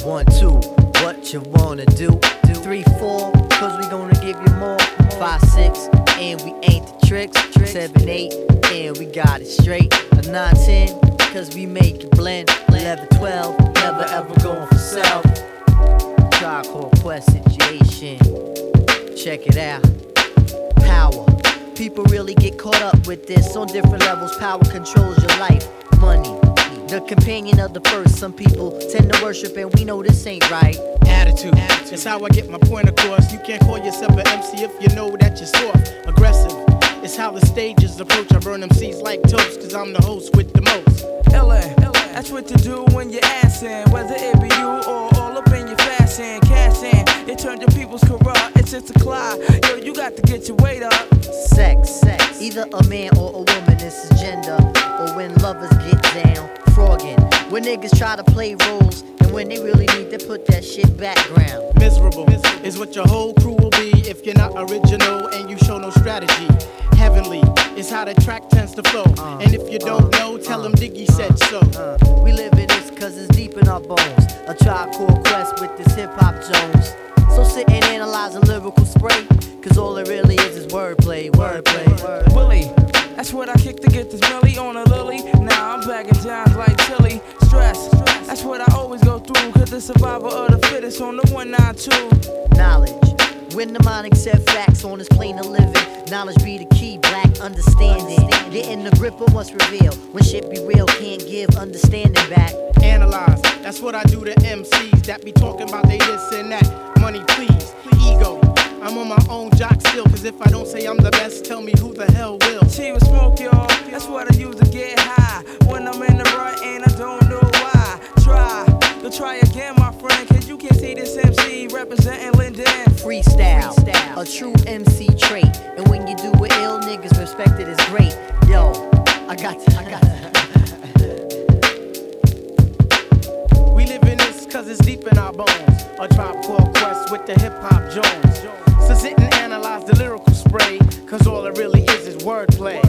1, 2, what you wanna do? 3, 4, cause we gonna give you more. 5, 6, and we ain't the tricks. 7, 8, and we got it straight. 9, 10, cause we make it blend. 11, 12, never ever going for self. Tribe Called Quest situation. Check it out. Power. People really get caught up with this on different levels. Power controls your life. Money, the companion of the first. Some people tend to worship and we know this ain't right. Attitude, it's how I get my point across. You can't call yourself an MC if you know that you're soft. Aggressive, it's how the stages approach. I burn MCs like toast, cause I'm the host with the most. LA, that's what you do when you're assin'. Whether it be you or all up in your fashion. Cash in, it turned your people's corrupt. It's just a clock, yo, you got to get your weight up. Sex, either a man or a woman, this is gender. Or when lovers get down, frogging. When niggas try to play roles, and when they really need to put that shit background. Miserable is what your whole crew will be if you're not original and you show no strategy. Heavenly is how the track tends to flow. And if you don't know, tell them Diggy said so. We live in this cause it's deep in our bones. A Tribe Called Quest with this hip-hop Jones. So sit and analyze a lyrical spray, cause all it really is wordplay. Willie, that's what I kick to get this Millie on a lily. Now I'm bagging jams like chili. Stress, that's what I always go through, cause the survival of the fittest on the 192. Knowledge, when the mind accept facts on this plane of living. Knowledge be the key, black understanding. Getting the grip on what's revealed. When shit be real, can't give understanding back. Analyze, that's what I do to MCs that be talking about they this and that. Money please, ego, I'm on my own jock still, cause if I don't say I'm the best, tell me who the hell will. Cheap with smoke, y'all, that's what I use to get high. When I'm in the rut and I don't know why. Try again, my friend, cause you can see this MC representing Linden. Freestyle, a true MC trait. And when you do it ill, niggas respect it as great. Yo, I got We live in this cause it's deep in our bones. A Tribe Called Quest with the hip-hop Jones. So sit and analyze the lyrical spray, cause all it really is wordplay.